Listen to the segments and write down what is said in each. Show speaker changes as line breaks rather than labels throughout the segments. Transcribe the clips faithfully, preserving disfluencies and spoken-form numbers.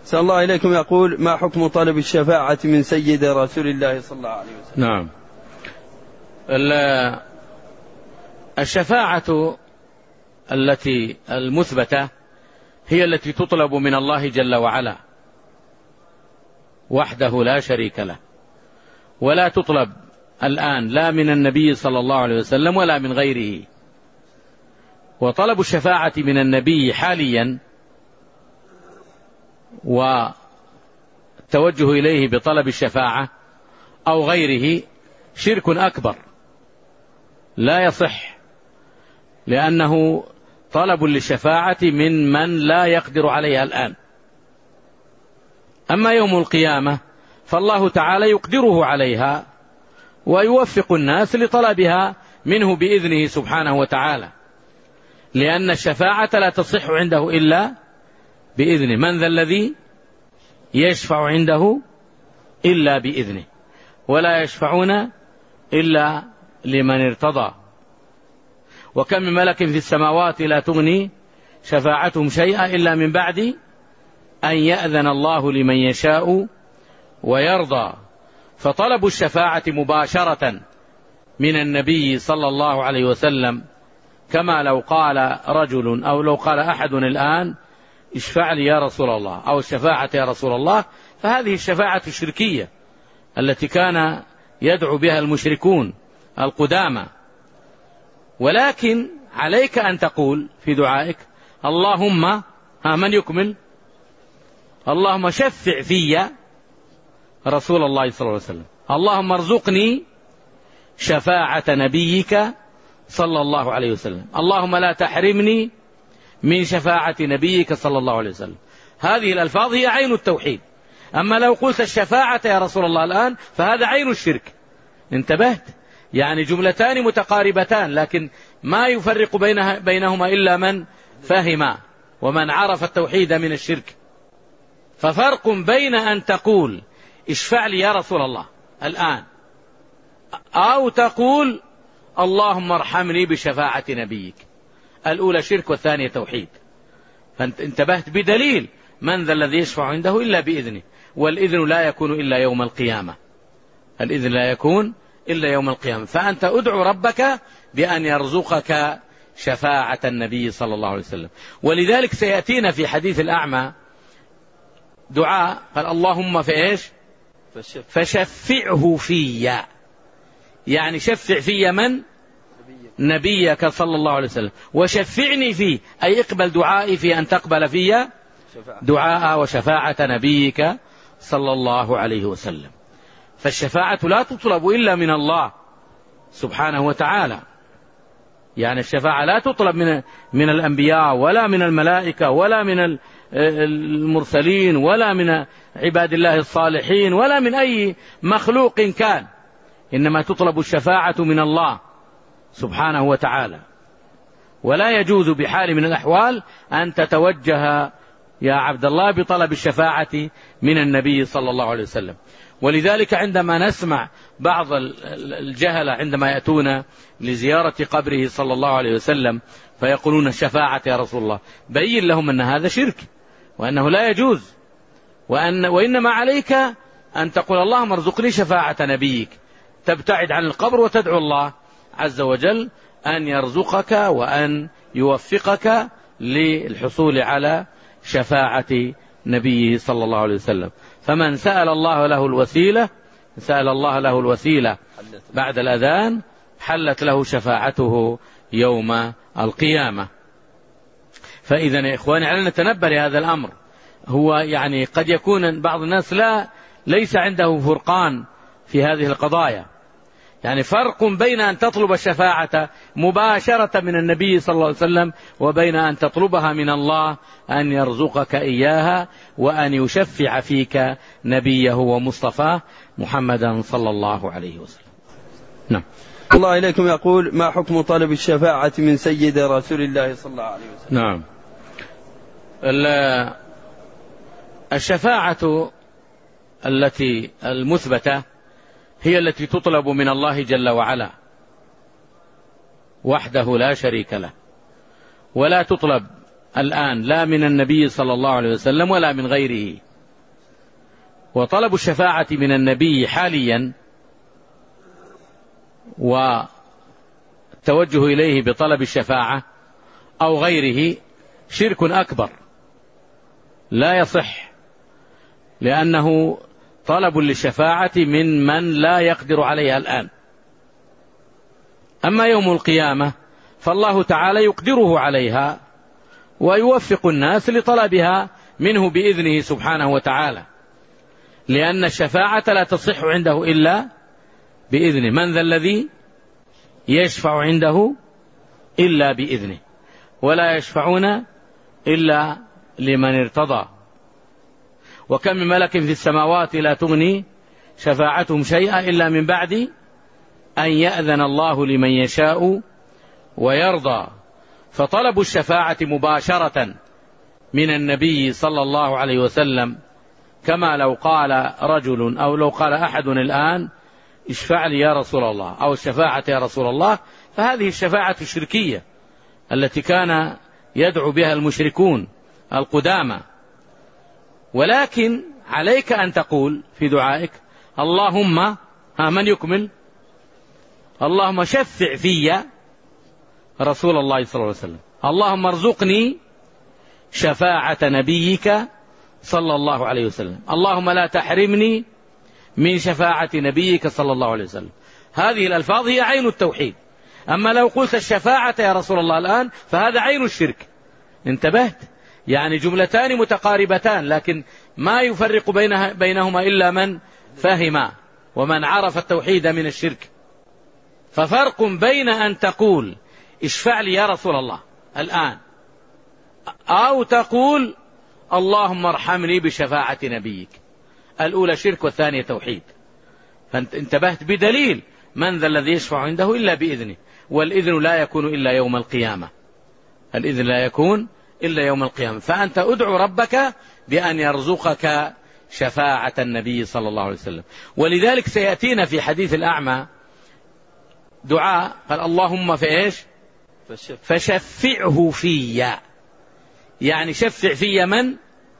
صلى الله إليكم يقول: ما حكم طلب الشفاعة من سيد رسول الله صلى الله عليه وسلم؟
نعم. الشفاعة التي المثبتة هي التي تطلب من الله جل وعلا وحده لا شريك له، ولا تطلب الآن لا من النبي صلى الله عليه وسلم ولا من غيره. وطلب الشفاعة من النبي حاليا والتوجه إليه بطلب الشفاعة أو غيره شرك أكبر لا يصح، لأنه طلب للشفاعة من من لا يقدر عليها الآن. أما يوم القيامة فالله تعالى يقدره عليها ويوفق الناس لطلبها منه بإذنه سبحانه وتعالى، لأن الشفاعة لا تصح عنده إلا بإذنه. من ذا الذي يشفع عنده إلا بإذنه، ولا يشفعون إلا لمن ارتضى. وكم من ملك في السماوات لا تغني شفاعتهم شيئا إلا من بعد أن يأذن الله لمن يشاء ويرضى. فطلب الشفاعة مباشرة من النبي صلى الله عليه وسلم، كما لو قال رجل أو لو قال أحد الآن: اشفع لي يا رسول الله، أو الشفاعة يا رسول الله، فهذه الشفاعة الشركية التي كان يدعو بها المشركون القدامى. ولكن عليك أن تقول في دعائك: اللهم، ها من يكمل؟ اللهم شفع في رسول الله صلى الله عليه وسلم، اللهم ارزقني شفاعة نبيك صلى الله عليه وسلم، اللهم لا تحرمني من شفاعة نبيك صلى الله عليه وسلم. هذه الألفاظ هي عين التوحيد. أما لو قلت الشفاعة يا رسول الله الآن فهذا عين الشرك. انتبهت؟ يعني جملتان متقاربتان، لكن ما يفرق بينها بينهما إلا من فهم ومن عرف التوحيد من الشرك. ففرق بين أن تقول اشفع لي يا رسول الله الآن، أو تقول اللهم ارحمني بشفاعة نبيك. الأولى شرك والثانية توحيد. فانتبهت بدليل: من ذا الذي يشفع عنده إلا بإذنه، والإذن لا يكون إلا يوم القيامة. الإذن لا يكون إلا يوم القيامة. فأنت أدعو ربك بأن يرزقك شفاعة النبي صلى الله عليه وسلم. ولذلك سيأتينا في حديث الأعمى دعاء قال: اللهم في إيش؟ فشفعه في، يعني شفع في من؟ نبيك صلى الله عليه وسلم. وشفعني فيه أي اقبل دعائي في أن تقبل في دعاء وشفاعة نبيك صلى الله عليه وسلم. فالشفاعة لا تطلب إلا من الله سبحانه وتعالى. يعني الشفاعة لا تطلب من من الأنبياء ولا من الملائكة ولا من المرسلين ولا من عباد الله الصالحين ولا من أي مخلوق كان، إنما تطلب الشفاعة من الله سبحانه وتعالى. ولا يجوز بحال من الأحوال أن تتوجه يا عبد الله بطلب الشفاعة من النبي صلى الله عليه وسلم. ولذلك عندما نسمع بعض الجهلة عندما يأتون لزيارة قبره صلى الله عليه وسلم فيقولون الشفاعة يا رسول الله، بين لهم أن هذا شرك وأنه لا يجوز، وأن وإنما عليك أن تقول اللهم ارزقني شفاعة نبيك، تبتعد عن القبر وتدعو الله عز وجل أن يرزقك وأن يوفقك للحصول على شفاعة نبيه صلى الله عليه وسلم. فمن سأل الله له الوسيلة سأل الله له الوسيلة بعد الأذان حلت له شفاعته يوم القيامة. فإذا يا إخواني علينا نتنبه لهذا الأمر. هو يعني قد يكون بعض الناس لا ليس عنده فرقان في هذه القضايا. يعني فرق بين أن تطلب الشفاعة مباشرة من النبي صلى الله عليه وسلم وبين أن تطلبها من الله أن يرزقك إياها وأن يشفع فيك نبيه ومصطفاه محمدا صلى الله عليه وسلم. نعم.
الله إليكم يقول: ما حكم طلب الشفاعة من سيد رسول الله صلى الله عليه وسلم؟
نعم. الشفاعة التي المثبتة هي التي تطلب من الله جل وعلا وحده لا شريك له، ولا تطلب الآن لا من النبي صلى الله عليه وسلم ولا من غيره. وطلب الشفاعة من النبي حاليا والتوجه إليه بطلب الشفاعة أو غيره شرك أكبر لا يصح، لأنه طلب للشفاعة من من لا يقدر عليها الآن. أما يوم القيامة فالله تعالى يقدره عليها ويوفق الناس لطلبها منه بإذنه سبحانه وتعالى، لأن الشفاعة لا تصح عنده إلا بإذنه. من ذا الذي يشفع عنده إلا بإذنه، ولا يشفعون إلا لمن ارتضى. وكم من ملك في السماوات لا تغني شفاعتهم شيئا إلا من بعد أن يأذن الله لمن يشاء ويرضى. فطلب الشفاعة مباشرة من النبي صلى الله عليه وسلم، كما لو قال رجل أو لو قال أحد الآن اشفع لي يا رسول الله أو الشفاعة يا رسول الله، فهذه الشفاعة الشركية التي كان يدعو بها المشركون القدامى. ولكن عليك أن تقول في دعائك اللهم، ها من يكمل؟ اللهم شفع في رسول الله صلى الله عليه وسلم، اللهم ارزقني شفاعة نبيك صلى الله عليه وسلم، اللهم لا تحرمني من شفاعة نبيك صلى الله عليه وسلم. هذه الألفاظ هي عين التوحيد. أما لو قلت الشفاعة يا رسول الله الآن فهذا عين الشرك. انتبهت؟ يعني جملتان متقاربتان، لكن ما يفرق بينها بينهما إلا من فهم ومن عرف التوحيد من الشرك. ففرق بين أن تقول اشفع لي يا رسول الله الآن، أو تقول اللهم ارحمني بشفاعة نبيك. الأولى شرك والثانية توحيد. فانتبهت بدليل من ذا الذي يشفع عنده إلا بإذنه، والإذن لا يكون إلا يوم القيامة. الإذن لا يكون إلا يوم القيامة. فأنت أدعو ربك بأن يرزقك شفاعة النبي صلى الله عليه وسلم. ولذلك سيأتينا في حديث الأعمى دعاء قال اللهم في إيش؟ فشفعه في، يعني شفع في من؟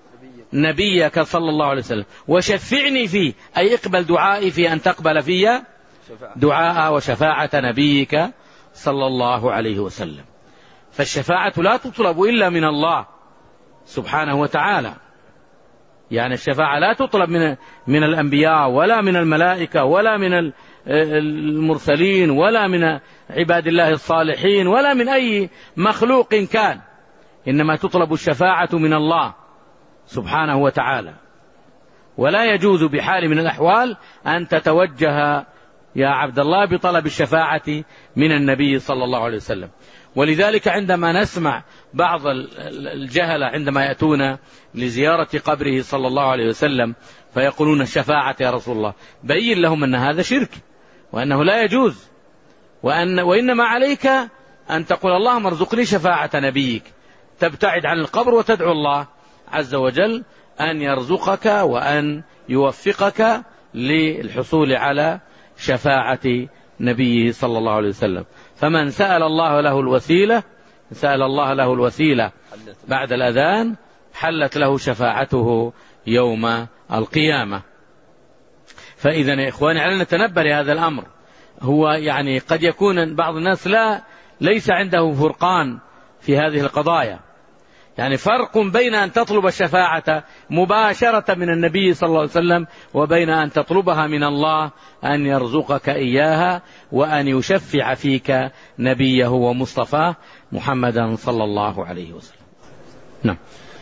نبيك صلى الله عليه وسلم. وشفعني فيه أي اقبل دعائي في أن تقبل في دعاء وشفاعة نبيك صلى الله عليه وسلم. فالشفاعة لا تطلب إلا من الله سبحانه وتعالى. يعني الشفاعة لا تطلب من من الأنبياء ولا من الملائكة ولا من المرسلين ولا من عباد الله الصالحين ولا من أي مخلوق كان، إنما تطلب الشفاعة من الله سبحانه وتعالى. ولا يجوز بحال من الأحوال أن تتوجه يا عبد الله بطلب الشفاعة من النبي صلى الله عليه وسلم. ولذلك عندما نسمع بعض الجهلة عندما يأتون لزيارة قبره صلى الله عليه وسلم فيقولون الشفاعة يا رسول الله، بين لهم أن هذا شرك وأنه لا يجوز، وأن وإنما عليك أن تقول اللهم ارزقني شفاعة نبيك، تبتعد عن القبر وتدعو الله عز وجل أن يرزقك وأن يوفقك للحصول على شفاعة نبيه صلى الله عليه وسلم. فمن سأل الله له الوسيلة سأل الله له الوسيلة بعد الأذان حلت له شفاعته يوم القيامة. فإذا يا إخواني علينا نتنبه لهذا الأمر. هو يعني قد يكون بعض الناس لا ليس عنده فرقان في هذه القضايا. يعني فرق بين أن تطلب الشفاعة مباشرة من النبي صلى الله عليه وسلم وبين أن تطلبها من الله أن يرزقك إياها وأن يشفع فيك نبيه ومصطفاه محمدا صلى الله عليه وسلم. نعم.